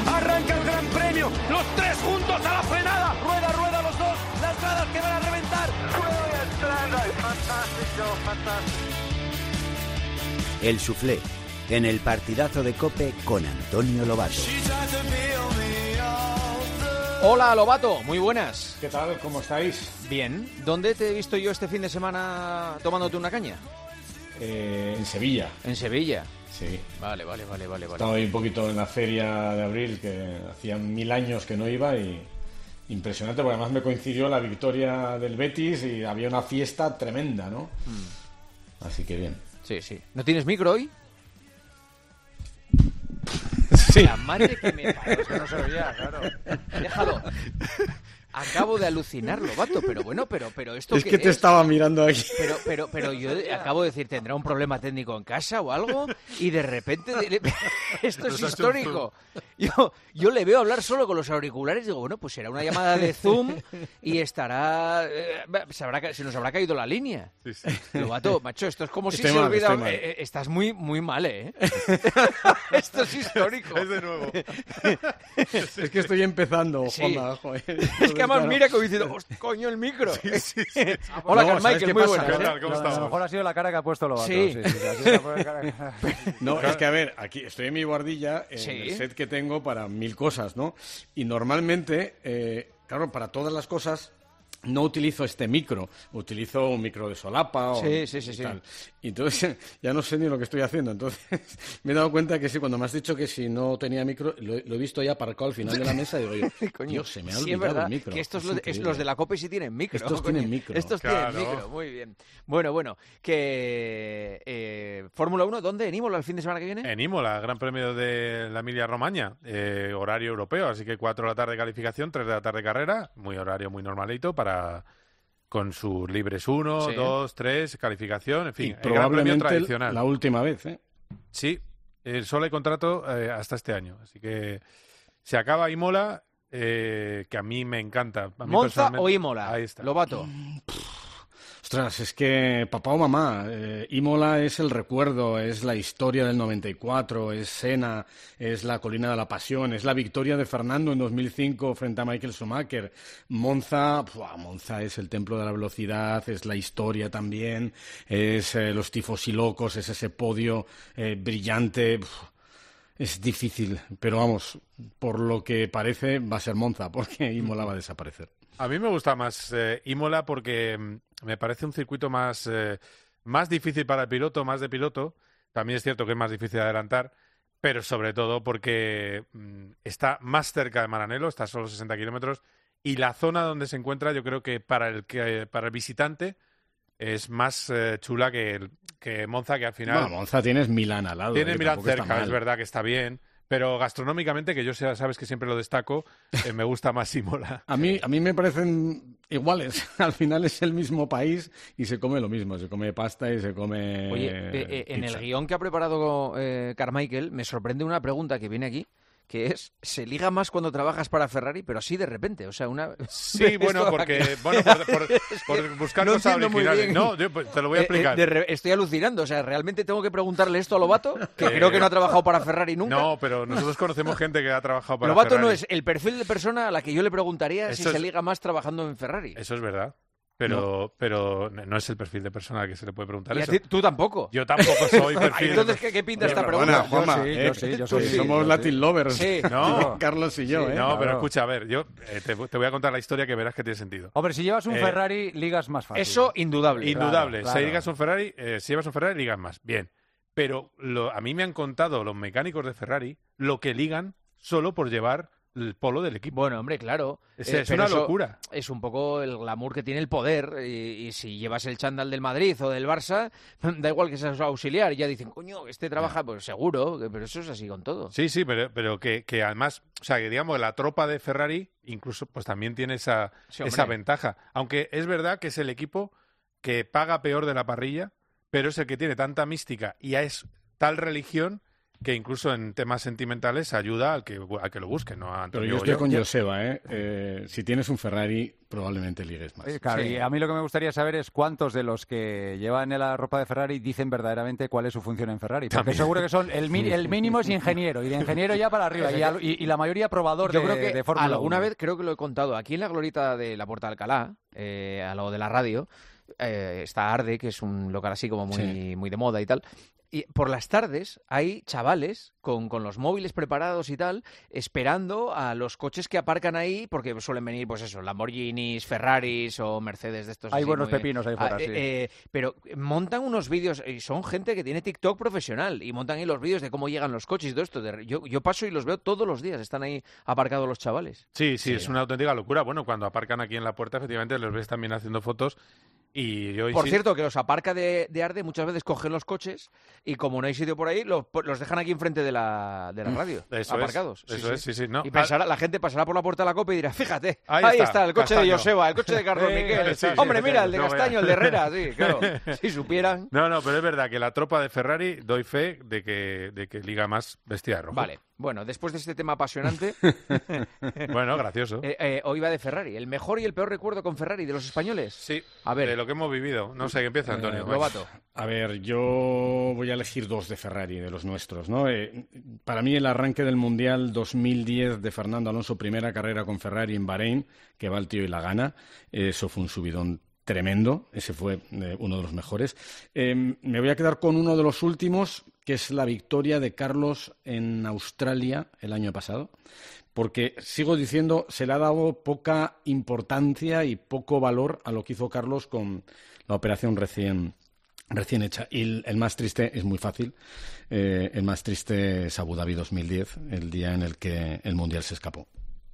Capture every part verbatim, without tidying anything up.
arranca el Gran Premio, los tres juntos a la frenada, rueda, rueda los dos, las gradas que van a reventar. Fantástico, fantástico. El Soufflé, en el partidazo de COPE con Antonio Lobato. Hola Lobato, muy buenas. ¿Qué tal? ¿Cómo estáis? Bien. ¿Dónde te he visto yo este fin de semana tomándote una caña? Eh, en Sevilla. En Sevilla. Sí. Vale, vale, vale, vale. Estaba ahí un poquito en la feria de abril, que hacían mil años que no iba y impresionante, porque además me coincidió la victoria del Betis y había una fiesta tremenda, ¿no? Mm. Así que bien. Sí, sí. ¿No tienes micro hoy? Sí. La madre que me parió, es que no se oía, claro. Déjalo. Acabo de alucinar, Lobato, pero bueno, pero, pero esto es ¿qué que te es? estaba mirando aquí. Pero, pero, pero yo acabo de decir, ¿tendrá un problema técnico en casa o algo? Y de repente, de... esto es histórico. Yo, yo le veo hablar solo con los auriculares y digo, bueno, pues será una llamada de Zoom y estará, eh, se, habrá, se nos habrá caído la línea. Sí, sí. Lobato, macho, esto es como estoy si mal, se olvida. mal. Eh, estás muy, muy mal, ¿eh? Esto es histórico. Es de nuevo. Es que estoy empezando, sí. Juanma, joder. Es que además mira como diciendo, coño, el micro. Sí, sí, sí. Hola, no, Carmichael, muy buenas. ¿Qué ¿eh? tal? ¿Cómo estamos? A lo mejor ha sido la cara que ha puesto Lobato. Sí. sí, sí, sí, ha sido la cara que... No, es que a ver, aquí estoy en mi guardilla, en sí. el set que tengo para mil cosas, ¿no? Y normalmente, eh, claro, para todas las cosas no utilizo este micro, utilizo un micro de solapa o sí, sí, sí, sí. tal. Y entonces ya no sé ni lo que estoy haciendo. Entonces me he dado cuenta que sí, cuando me has dicho que si no tenía micro, lo, lo he visto ya aparcado al final de la mesa y digo yo, coño, Dios, se me ha sí, olvidado es verdad, el micro. que estos es los, es, los de la COPE sí tienen micro. Estos coño. tienen micro. Estos Claro. tienen micro, muy bien. Bueno, bueno, que eh, Fórmula uno, ¿dónde? ¿En Imola el fin de semana que viene? En Imola, Gran Premio de la Emilia-Romagna, eh, horario europeo, así que cuatro de la tarde calificación, tres de la tarde carrera, muy horario muy normalito para... con sus libres uno, sí. dos, tres, calificación, en fin, y el Gran Premio probablemente tradicional. la última vez, ¿eh? Sí, eh, solo hay contrato eh, hasta este año, así que se acaba Imola, eh, que a mí me encanta. A mí ¿Monza o Imola? Ahí está. Lobato. Ostras, es que papá o mamá, eh, Imola es el recuerdo, es la historia del noventa y cuatro, es Senna, es la colina de la pasión, es la victoria de Fernando en dos mil cinco frente a Michael Schumacher. Monza, ¡buah! Monza es el templo de la velocidad, es la historia también, es eh, los tifosi locos, es ese podio eh, brillante. ¡Buah! Es difícil, pero vamos, por lo que parece va a ser Monza, porque Imola va a desaparecer. A mí me gusta más eh, Imola porque mm, me parece un circuito más, eh, más difícil para el piloto, más de piloto. También es cierto que es más difícil de adelantar, pero sobre todo porque mm, está más cerca de Maranello, está a solo sesenta kilómetros, y la zona donde se encuentra yo creo que para el, que, para el visitante es más eh, chula que, el, que Monza, que al final... Bueno, Monza tienes Milán al lado. Tiene eh, Milán cerca, mal. es verdad que está bien, pero gastronómicamente, que yo sea, sabes que siempre lo destaco, eh, me gusta más Imola. A mí, a mí me parecen iguales. Al final es el mismo país y se come lo mismo. Se come pasta y se come Oye, eh, eh, en pizza. el guión que ha preparado eh, Carmichael me sorprende una pregunta que viene aquí, que es, se liga más cuando trabajas para Ferrari, pero así de repente, o sea, una... Sí, bueno, porque bueno, por, por, por buscar no cosas entiendo muy originales. bien. No, yo, pues, te lo voy a explicar. Eh, eh, de re- estoy alucinando, o sea, ¿realmente tengo que preguntarle esto a Lobato? Que creo que no ha trabajado para Ferrari nunca. No, pero nosotros conocemos gente que ha trabajado para Lobato Ferrari. no es el perfil de persona a la que yo le preguntaría Eso si es- se liga más trabajando en Ferrari. Eso es verdad. Pero, pero no es el perfil de persona al que se le puede preguntar Y a eso. ti- tú tampoco. Yo tampoco soy perfil. Entonces, ¿qué, qué pinta esta Perdona, pregunta? Juanma, sí, eh, yo sí, yo tú sí, sí, somos yo Latin sí. lovers. Sí. No. Carlos y yo, Sí, ¿eh? no, pero Claro. escucha, a ver, yo eh, te, te voy a contar la historia que verás que tiene sentido. Hombre, si llevas un Eh, Ferrari, ligas más fácil. Eso, indudable. Indudable. claro. Si llegas un Ferrari, eh, si llevas un Ferrari, ligas más. Bien. Pero lo, a mí me han contado los mecánicos de Ferrari lo que ligan solo por llevar el polo del equipo. Bueno, hombre, claro. Es, Eh, es pero una eso locura. Es un poco el glamour que tiene el poder. Y, y si llevas el chándal del Madrid o del Barça, da igual que seas auxiliar. Y ya dicen, coño, este trabaja, pues seguro. que- Pero eso es así con todo. Sí, sí, pero, pero que, que además, o sea, que digamos, la tropa de Ferrari incluso pues también tiene esa, Sí, hombre. esa ventaja. Aunque es verdad que es el equipo que paga peor de la parrilla, pero es el que tiene tanta mística y es tal religión que incluso en temas sentimentales ayuda al que, al que lo busque, ¿no? A Pero yo estoy con Joseba, ¿eh? ¿eh? Si tienes un Ferrari, probablemente ligues más. Eh, claro, sí. Y a mí lo que me gustaría saber es cuántos de los que llevan la ropa de Ferrari dicen verdaderamente cuál es su función en Ferrari. Porque También. seguro que son el, mi, el mínimo es ingeniero, y de ingeniero ya para arriba, y, a, y, y la mayoría probador yo de, creo que de Fórmula uno. Alguna vez creo que lo he contado. Aquí en la glorieta de la Puerta de Alcalá, eh, a lo de la radio, eh, está Arde, que es un local así como muy, sí. muy de moda y tal. Y por las tardes hay chavales con, con los móviles preparados y tal, esperando a los coches que aparcan ahí, porque suelen venir, pues eso, Lamborghinis, Ferraris o Mercedes de estos. Hay así, buenos muy, pepinos ahí fuera, ah, sí. Eh, pero montan unos vídeos, y son gente que tiene TikTok profesional, y montan ahí los vídeos de cómo llegan los coches y todo esto. De, yo, yo paso y los veo todos los días, están ahí aparcados los chavales. Sí, sí, sí, es una auténtica locura. Bueno, cuando aparcan aquí en la puerta, efectivamente, los ves también haciendo fotos. Y yo, por sí... cierto, que los aparca de, de Arde muchas veces cogen los coches y como no hay sitio por ahí, los, los dejan aquí enfrente de la, de la radio, eso aparcados. Es, eso sí, es, sí, sí, sí. No. Y pensará, la gente pasará por la puerta de la Copa y dirá, fíjate, ahí, ahí está, está el coche Castaño. de Joseba, el coche de Carlos Miquel. Sí, Hombre, sí, mira, sí, el de no, Castaño, el de Herrera, sí, claro. Si supieran... No, no, pero es verdad que la tropa de Ferrari, doy fe de que, de que liga más vestida de rojo. Vale. Bueno, después de este tema apasionante... bueno, gracioso. Eh, eh, hoy va de Ferrari. ¿El mejor y el peor recuerdo con Ferrari de los españoles? Sí, a ver. de lo que hemos vivido. No sé, ¿qué empieza, Antonio? Eh, Lobato. A ver, yo voy a elegir dos de Ferrari, de los nuestros, ¿no? Eh, para mí el arranque del Mundial dos mil diez de Fernando Alonso, primera carrera con Ferrari en Bahrein, que va el tío y la gana, eh, eso fue un subidón tremendo, ese fue eh, uno de los mejores. Eh, me voy a quedar con uno de los últimos, que es la victoria de Carlos en Australia el año pasado, porque, sigo diciendo, se le ha dado poca importancia y poco valor a lo que hizo Carlos con la operación recién, recién hecha. Y el, el más triste es muy fácil, eh, el más triste es Abu Dhabi dos mil diez, el día en el que el Mundial se escapó.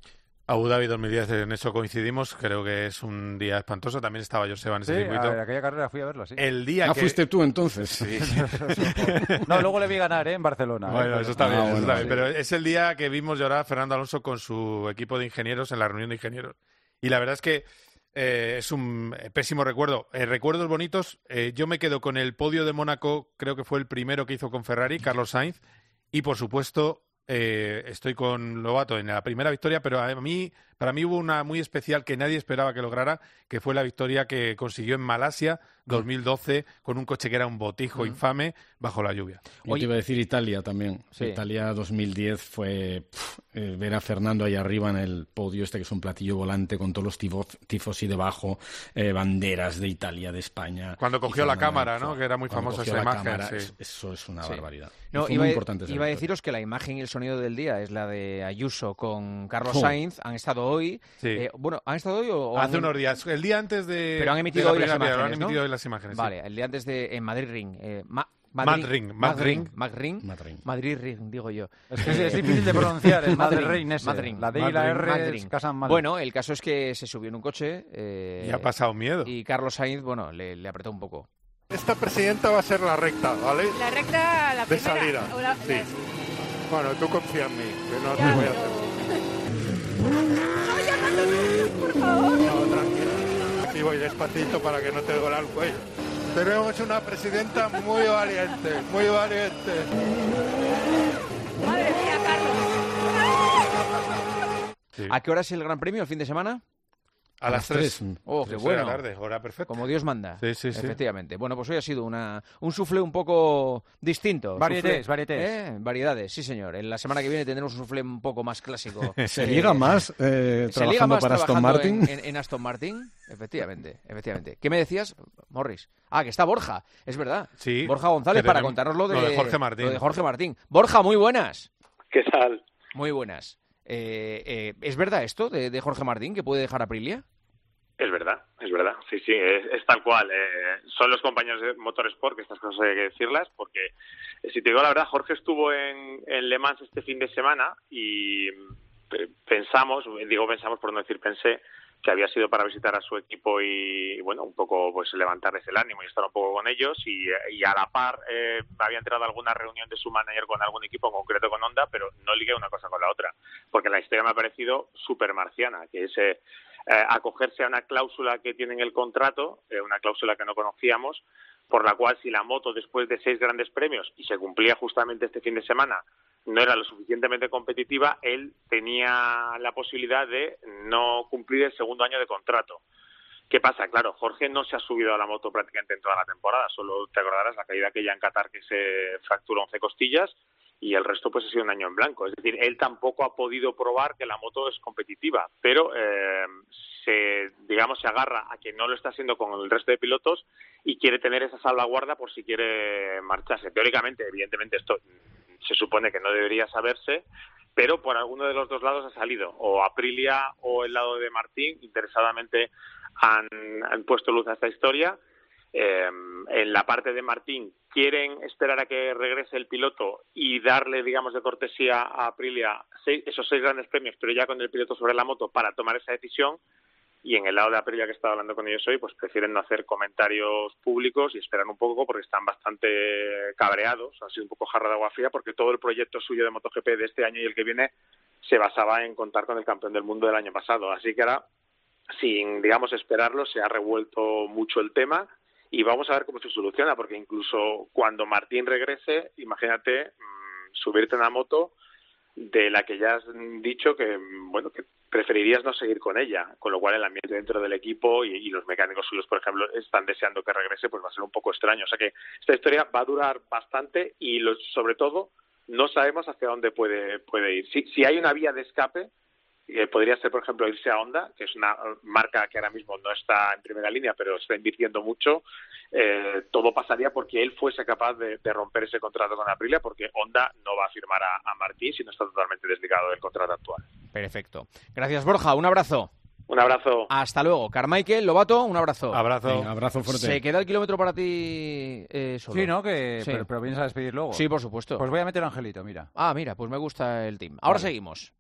Abu Dhabi dos mil diez, en eso coincidimos, creo que es un día espantoso. También estaba Joseba en ese sí, circuito. A aquella carrera fui a verla, sí. El día ah, que... fuiste tú entonces. Sí. No, luego le vi ganar, ¿eh? En Barcelona. Bueno, ¿eh? eso está ah, bien, bueno, eso está bien. sí. Pero es el día que vimos llorar a Fernando Alonso con su equipo de ingenieros en la reunión de ingenieros. Y la verdad es que eh, es un pésimo recuerdo. Eh, recuerdos bonitos, eh, yo me quedo con el podio de Mónaco, creo que fue el primero que hizo con Ferrari, Carlos Sainz, y por supuesto... Eh, estoy con Lobato en la primera victoria, pero a mí, para mí hubo una muy especial que nadie esperaba que lograra, que fue la victoria que consiguió en Malasia dos mil doce con un coche que era un botijo mm. infame bajo la lluvia. Yo te iba a decir Italia también. Sí. Italia dos mil diez fue pff, eh, ver a Fernando ahí arriba en el podio este que es un platillo volante con todos los tifos, tifos y debajo, eh, banderas de Italia, de España. Cuando cogió la cámara, ¿no? Que era muy famosa esa imagen. Cámara, sí. Eso es una sí. barbaridad. No, fue iba, muy importante esa iba a victoria. deciros que la imagen y el sonido del día es la de Ayuso con Carlos Oh. Sainz. Han estado hoy. Sí. Eh, bueno, ¿han estado hoy o...? o Hace han... unos días. El día antes de... Pero han emitido de la hoy las primera, imágenes, Han emitido ¿no? hoy las imágenes, Vale, sí. el día antes de... en Madrid Ring. Eh, Ma... Madrid Ring. Madrid Ring. Madrid. Madrid Ring, digo yo. Es que es, es difícil de pronunciar el Madrid Ring ese. Madrid. La D y la R Madrid. se casan mal. Bueno, el caso es que se subió en un coche. Eh, Y ha pasado miedo. Y Carlos Sainz, bueno, le, le apretó un poco. Esta presidenta va a ser la recta, ¿vale? La recta, la de primera. salida. O la- Sí. Bueno, tú confía en mí, que no Ya, te voy a pero- hacer. No, llamando, por favor. No, tranquila. Aquí voy despacito para que no te duela el cuello. Tenemos una presidenta muy valiente, muy valiente. Madre mía, Carlos. Sí. ¿A qué hora es el Gran Premio el fin de semana? A las tres. Oh, Tres qué de bueno. la tarde, hora perfecta. Como Dios manda. Sí, sí, sí. Efectivamente. Bueno, pues hoy ha sido una, un soufflé un poco distinto. Varietés, Soufflé, varietés. ¿eh? Variedades, sí señor. En la semana que viene tendremos un soufflé un poco más clásico. ¿Se Eh, liga más eh, Se liga trabajando más para Aston trabajando Martin? En, en- en Aston Martin, efectivamente, efectivamente. ¿Qué me decías, Morris? Ah, que está Borja, es verdad. Sí, Borja González que para tenemos- contarnos lo de, lo de Jorge Martín. lo de Jorge Martín. Borja, muy buenas. ¿Qué tal? Muy buenas. Eh, eh, ¿Es verdad esto de, de Jorge Martín, que puede dejar Aprilia? Es verdad, es verdad. Sí, sí, es, es tal cual. Eh, son los compañeros de Motorsport, que estas cosas hay que decirlas, porque eh, si te digo la verdad, Jorge estuvo en, en Le Mans este fin de semana y eh, pensamos, digo pensamos por no decir pensé, que había sido para visitar a su equipo y, y, bueno, un poco pues levantarles el ánimo y estar un poco con ellos y, y a la par eh, había entrado a alguna reunión de su manager con algún equipo, en concreto con Honda, pero no ligué una cosa con la otra, porque la historia me ha parecido súper marciana, que es eh, eh, acogerse a una cláusula que tiene en el contrato, eh, una cláusula que no conocíamos, por la cual si la moto después de seis grandes premios, y se cumplía justamente este fin de semana, no era lo suficientemente competitiva, él tenía la posibilidad de no cumplir el segundo año de contrato. ¿Qué pasa? Claro, Jorge no se ha subido a la moto prácticamente en toda la temporada, solo te acordarás la caída que ya en Qatar, que se fracturó once costillas, y el resto pues ha sido un año en blanco. Es decir, él tampoco ha podido probar que la moto es competitiva, pero eh, se, digamos, se agarra a que no lo está haciendo con el resto de pilotos y quiere tener esa salvaguarda por si quiere marcharse. Teóricamente, evidentemente, esto se supone que no debería saberse, pero por alguno de los dos lados ha salido, o Aprilia o el lado de Martín, interesadamente han, han puesto luz a esta historia. Eh, en la parte de Martín quieren esperar a que regrese el piloto y darle, digamos, de cortesía a Aprilia seis, esos seis grandes premios, pero ya con el piloto sobre la moto para tomar esa decisión. Y en el lado de Aprilia, que he estado hablando con ellos hoy, pues prefieren no hacer comentarios públicos y esperan un poco porque están bastante cabreados, ha sido un poco jarra de agua fría, porque todo el proyecto suyo de MotoGP de este año y el que viene se basaba en contar con el campeón del mundo del año pasado. Así que ahora, sin, digamos, esperarlo, se ha revuelto mucho el tema y vamos a ver cómo se soluciona, porque incluso cuando Martín regrese, imagínate mmm, subirte en una moto de la que ya has dicho que, bueno, que preferirías no seguir con ella, con lo cual el ambiente dentro del equipo y, y los mecánicos suyos, por ejemplo, están deseando que regrese, pues va a ser un poco extraño. O sea que esta historia va a durar bastante y, lo, sobre todo, no sabemos hacia dónde puede, puede ir. Si, si hay una vía de escape, que podría ser, por ejemplo, irse a Honda, que es una marca que ahora mismo no está en primera línea, pero está invirtiendo mucho, eh, todo pasaría porque él fuese capaz de, de romper ese contrato con Aprilia, porque Honda no va a firmar a, a Martín si no está totalmente desligado del contrato actual. Perfecto. Gracias, Borja. Un abrazo. Un abrazo. Hasta luego. Carmichael, Lobato, un abrazo. Abrazo. Venga, abrazo fuerte. ¿Se queda el kilómetro para ti eh, solo? Sí, ¿no? Que, sí. Pero, pero vienes a despedir luego. Sí, por supuesto. Pues voy a meter a Angelito, mira. Ah, mira, pues me gusta el team. Ahora Vale. seguimos.